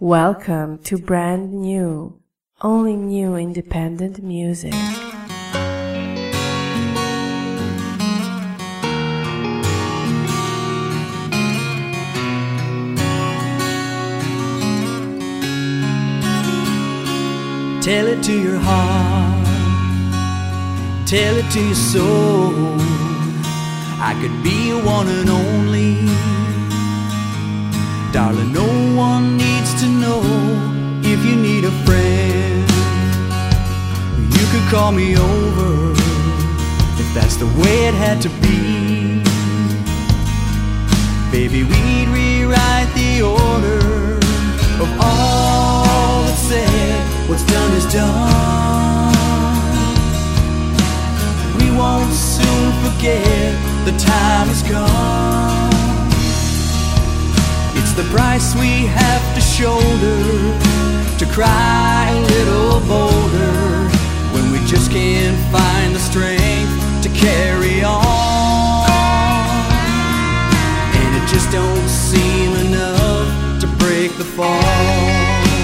Welcome to brand new, only new independent music. Tell it to your heart, tell it to your soul. I could be your one and only. Darling, no one needs to know. If you need a friend, you could call me over, if that's the way it had to be. Baby, we'd rewrite the order of all that's said. What's done is done. We won't soon forget, the time is gone. It's the price we have to shoulder, to cry a little bolder, when we just can't find the strength to carry on. And it just don't seem enough to break the fall.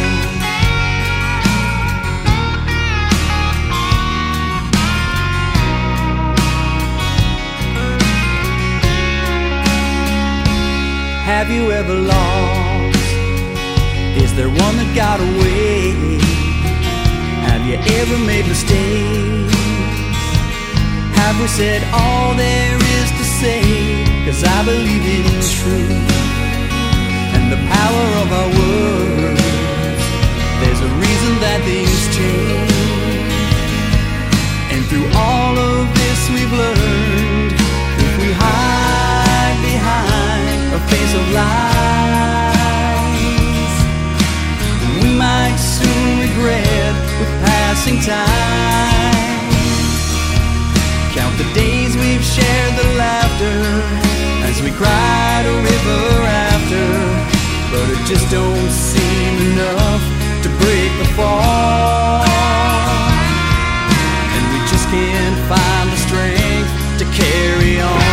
Have you ever lost? Is there one that got away? Have you ever made mistakes? Have we said all there is to say? 'Cause I believe in truth and the power of our words. There's a reason that things change, and through all of this we've learned, if we hide behind a face of lies, we might soon regret with passing time. Count the days we've shared the laughter, as we cried a river after, but it just don't seem enough to break the fall. And we just can't find the strength to carry on.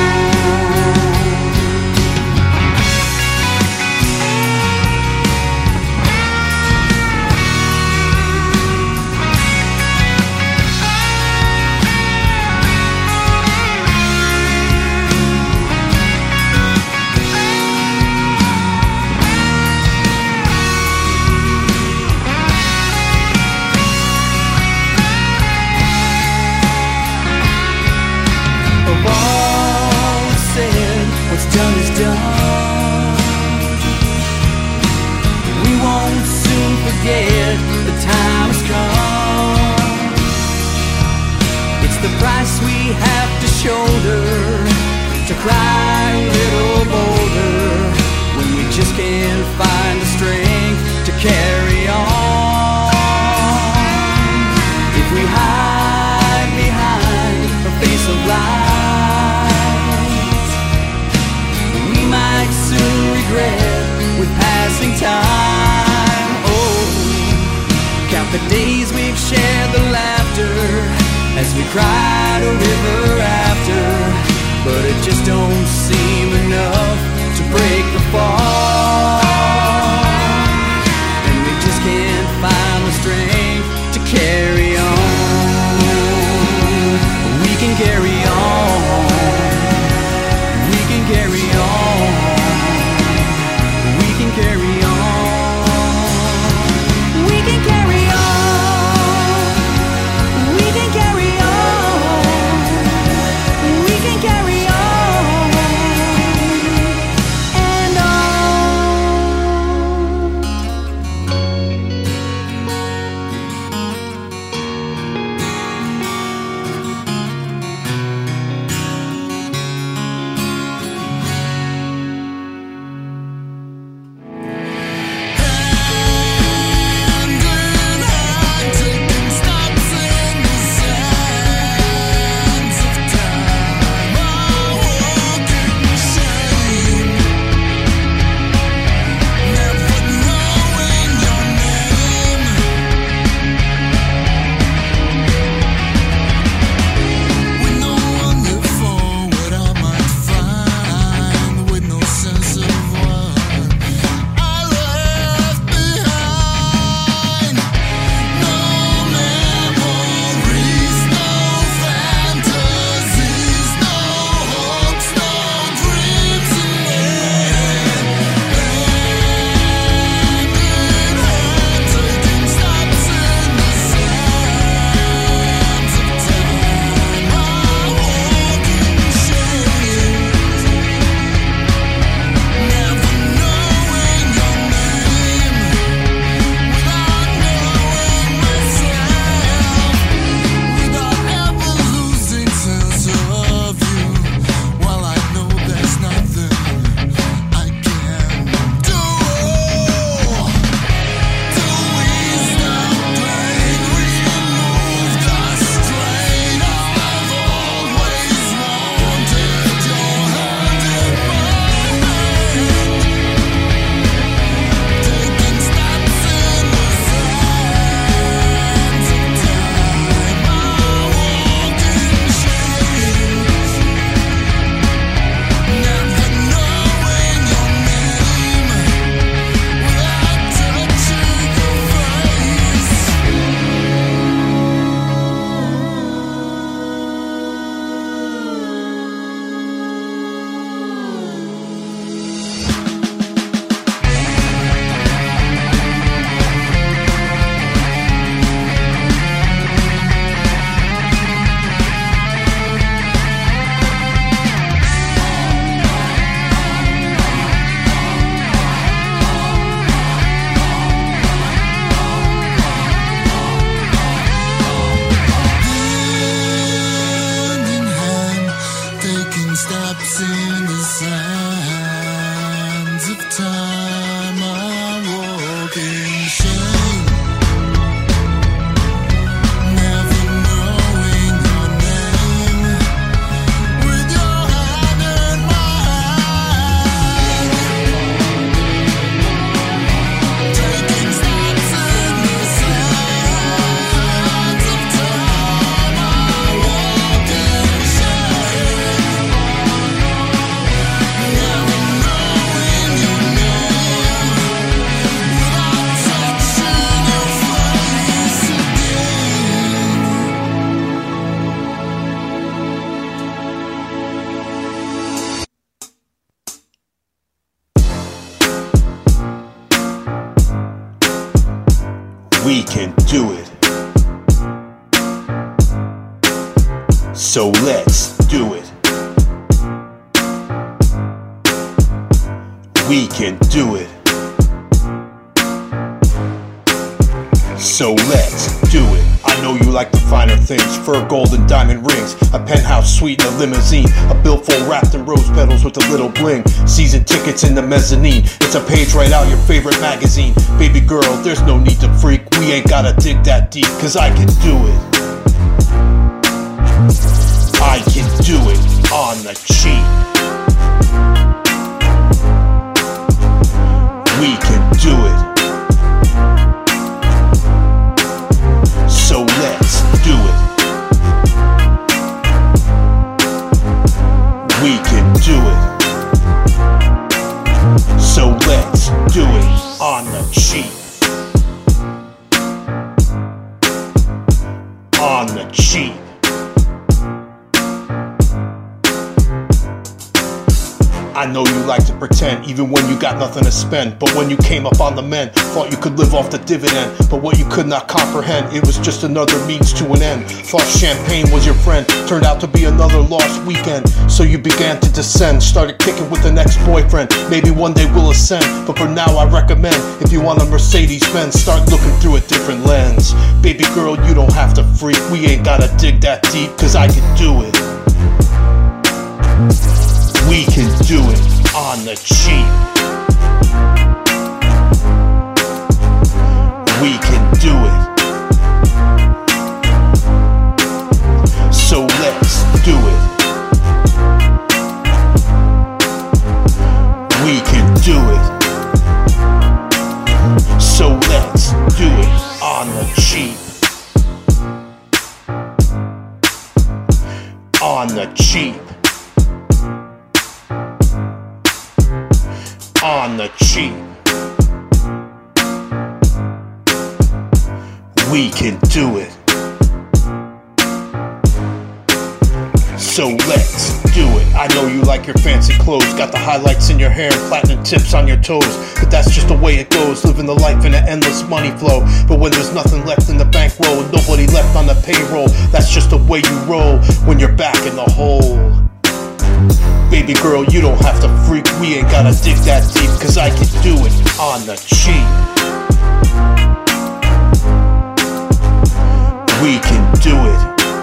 Done is done. We won't soon forget, the time has come. It's the price we have to shoulder, to cry a little bolder, when we just can't find the strength to carry on. If we hide behind a face of lies, might soon regret with passing time. Oh, count the days we've shared the laughter, as we cried a river after, but it just don't seem enough to break the fall. And we just can't find the strength to carry on. We can carry on. We can carry on. We can carry on. We can carry on. We can carry on. We can carry on. And on. We can do it. So let's do it. We can do it. So let's do it. I know you like the finer things, fur, gold, and diamond rings, a penthouse suite and a limousine, a billfold wrapped in rose petals with a little bling, season tickets in the mezzanine. It's a page right out your favorite magazine. Baby girl, there's no need to freak. We ain't gotta dig that deep, cause I can do it. I can do it on the cheap. We can do it. So let's do it. We can do it. So let's do it on the cheap. On the cheap. I know you like to pretend, even when you got nothing to spend. But when you came up on the men, thought you could live off the dividend. But what you could not comprehend, it was just another means to an end. Thought champagne was your friend, turned out to be another lost weekend. So you began to descend, started kicking with the next boyfriend. Maybe one day we'll ascend, but for now I recommend, if you want a Mercedes-Benz, start looking through a different lens. Baby girl, you don't have to freak, we ain't gotta dig that deep, cause I can do it. We can do it on the cheap. We can do it. So let's do it. We can do it. So let's do it on the cheap. On the cheap. On the cheap. We can do it. So let's do it. I know you like your fancy clothes, got the highlights in your hair and platinum tips on your toes, but that's just the way it goes, living the life in an endless money flow. But when there's nothing left in the bankroll and nobody left on the payroll, that's just the way you roll when you're back in the hole. Baby girl, you don't have to freak, we ain't gotta dig that deep, cause I can do it on the cheap. We can do it.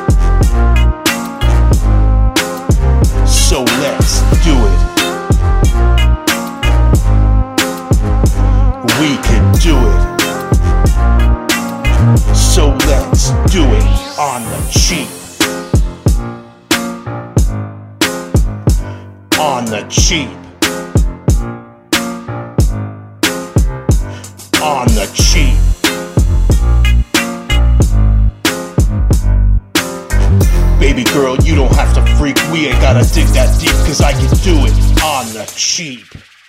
So let's do it. We can do it. So let's do it on the cheap. On the cheap. On the cheap. Baby girl, you don't have to freak, we ain't gotta dig that deep, cause I can do it on the cheap.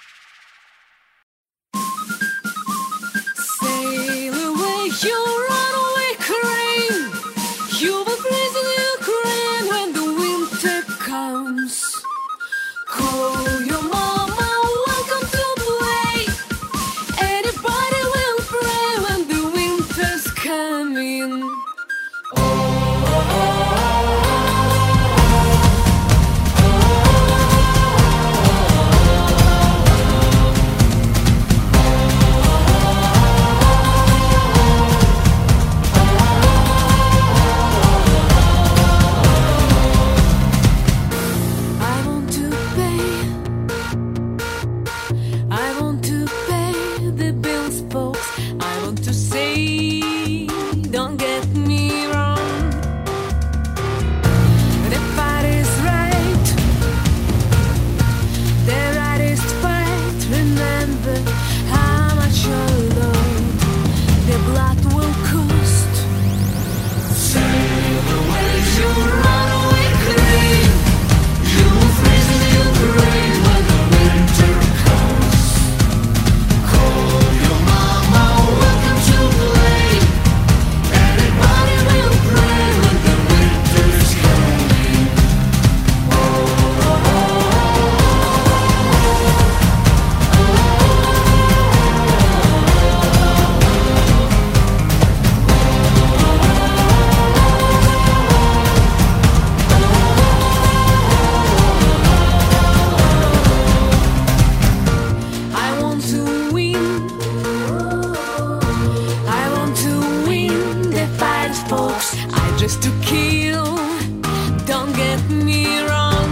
Sail away, you runaway crane. You will praise in Ukraine when the winter comes. Call your mama, welcome to play. Anybody will pray when the winter's coming. just to kill. Don't get me wrong.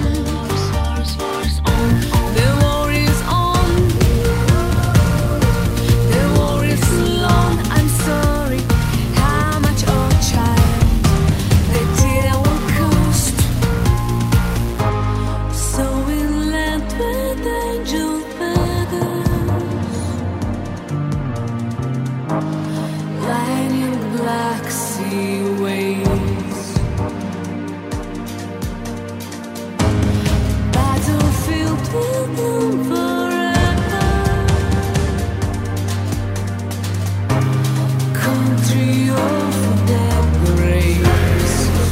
The war is on. The war is long. I'm sorry. How much, oh child, the tear will cost. So we land with angel feathers, lining black sea waves. Battlefield will bloom forever. Country of dead graves.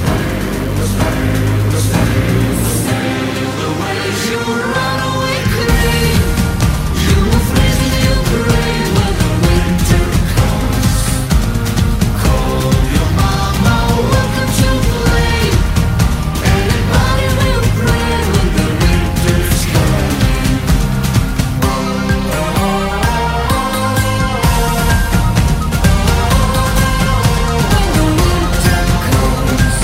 The waves you run away clean. You will freeze in your grave when the winter comes. Call your mama, welcome to play. Everybody will pray when the winter's coming. When the winter comes.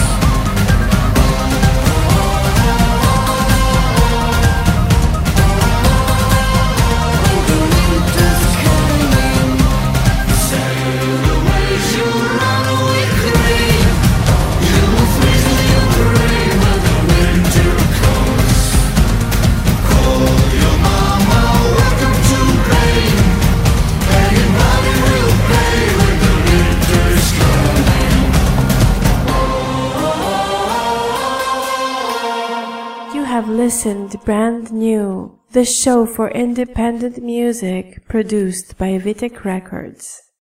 When the winter's coming. Sail the waves you run away clean. You will freeze in your grave when the winter comes. Call your mama, welcome to pain. Everybody will pay when the winter's coming. You have listened Brand New, the show for independent music produced by Vitek Records.